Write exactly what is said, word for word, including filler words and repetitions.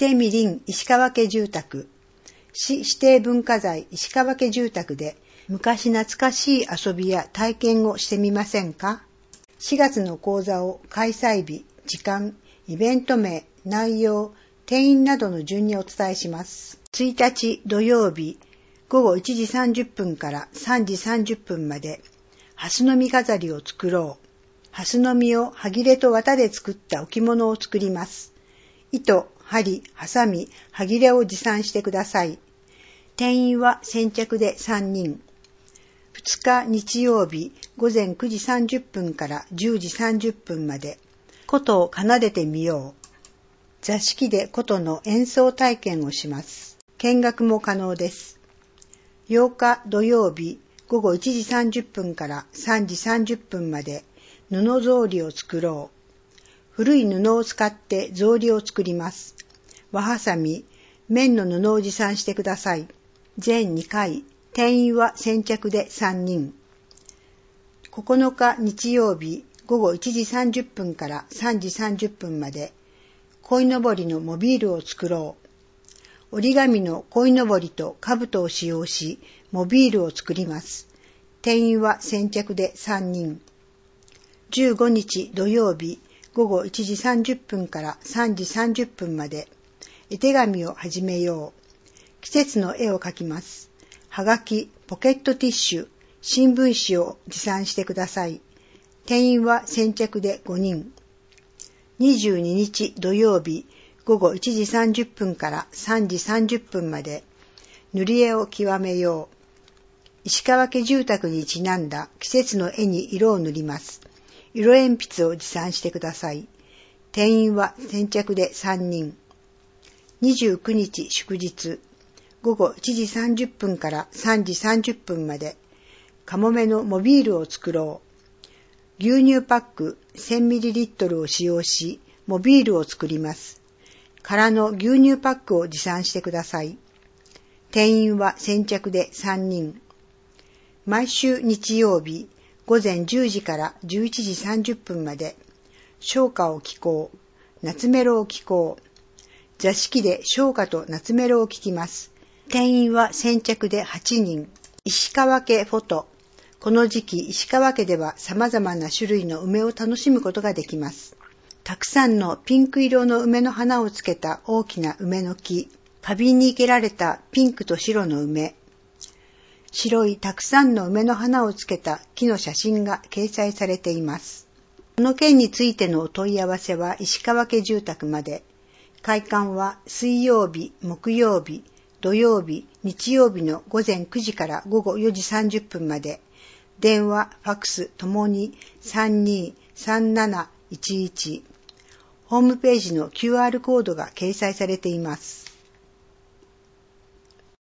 定みりん石川家住宅、市指定文化財石川家住宅で昔懐かしい遊びや体験をしてみませんか？しがつの講座を開催日、時間、イベント名、内容、定員などの順にお伝えします。ついたち土曜日、ごごいちじさんじゅっぷんからさんじさんじゅっぷんまで、ハスの実飾りを作ろう。ハスの実をはぎれと綿で作った置物を作ります。糸、針、ハサミ、はぎれを持参してください。定員は先着でさんにん。ふつか日曜日、ごぜんくじさんじゅっぷんからじゅうじさんじゅっぷんまで、琴を奏でてみよう。座敷で琴の演奏体験をします。見学も可能です。ようか土曜日、ごごいちじさんじゅっぷんからさんじさんじゅっぷんまで、布草履を作ろう。古い布を使って草履を作ります。和はさみ、綿の布を持参してください。全にかい、定員は先着でさんにん。ここのか日曜日、ごごいちじさんじゅっぷんからさんじさんじゅっぷんまで、鯉のぼりのモビールを作ろう。折り紙の鯉のぼりと兜を使用し、モビールを作ります。定員は先着でさんにん。じゅうごにち土曜日、ごごいちじさんじゅっぷんからさんじさんじゅっぷんまで、絵手紙を始めよう。季節の絵を描きます。はがき、ポケットティッシュ、新聞紙を持参してください。定員は先着でごにん。にじゅうににち土曜日、ごごいちじさんじゅっぷんからさんじさんじゅっぷんまで、塗り絵を極めよう。石川家住宅にちなんだ季節の絵に色を塗ります。色鉛筆を持参してください。定員は先着でさんにん。にじゅうくにち祝日、ごごいちじさんじゅっぷんからさんじさんじゅっぷんまで、カモメのモビールを作ろう。牛乳パック せんミリリットル を使用し、モビールを作ります。空の牛乳パックを持参してください。定員は先着でさんにん。毎週日曜日、ごぜんじゅうじからじゅういちじさんじゅっぷんまで、唱歌を聴こう、夏メロを聴こう。座敷で唱歌と夏メロを聴きます。定員は先着ではちにん。石川家フォト。この時期、石川家では様々な種類の梅を楽しむことができます。たくさんのピンク色の梅の花をつけた大きな梅の木。花瓶に生けられたピンクと白の梅。白いたくさんの梅の花をつけた木の写真が掲載されています。この件についてのお問い合わせは石川家住宅まで。開館は水曜日、木曜日、土曜日、日曜日のごぜんくじからごごよじさんじゅっぷんまで。電話、ファックスともに さんにーさんなないちいち。ホームページの キューアール コードが掲載されています。